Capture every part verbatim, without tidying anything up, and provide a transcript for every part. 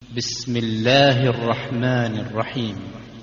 بسم الله الرحمن الرحيم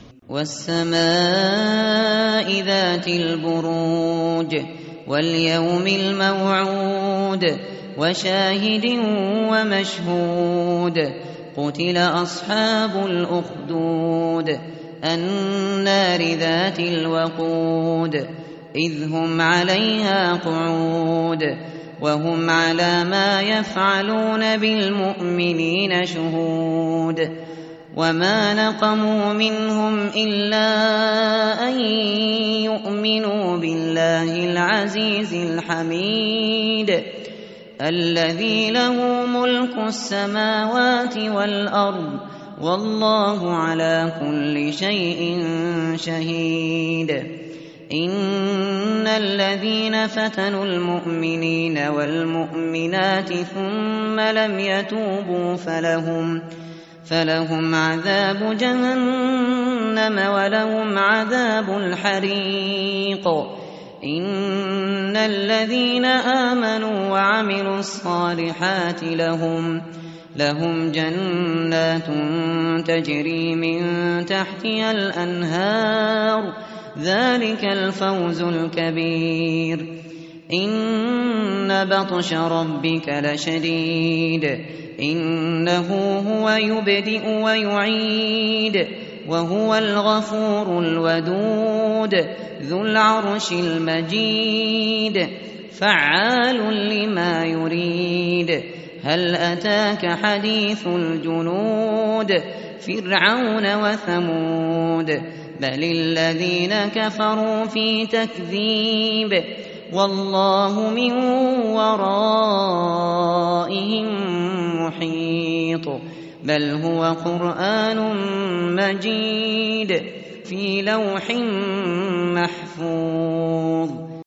والسماء ذات البروج واليوم الموعود وشاهد ومشهود قتل أصحاب الأخدود النار ذات الوقود إذ هم عليها قعود وهم على ما يفعلون بالمؤمنين شهود وما نقموا منهم إلا أن يؤمنوا بالله العزيز الحميد الذي له ملك السماوات والأرض والله على كل شيء شهيد إن الذين فتنوا المؤمنين والمؤمنات ثم لم يتوبوا فلهم فلهم عذاب جهنم ولهم عذاب الحريق إن الذين آمنوا وعملوا الصالحات لهم لهم جنات تجري من تحتها الأنهار ذلك الفوز الكبير إن بطش ربك لشديد إنه هو يبدئ ويعيد وهو الغفور الودود ذو العرش المجيد فعال لما يريد هل أتاك حديث الجنود فرعون وثمود بل الذين كفروا في تكذيب والله من ورائهم محيط بل هو قرآن مجيد في لوح محفوظ.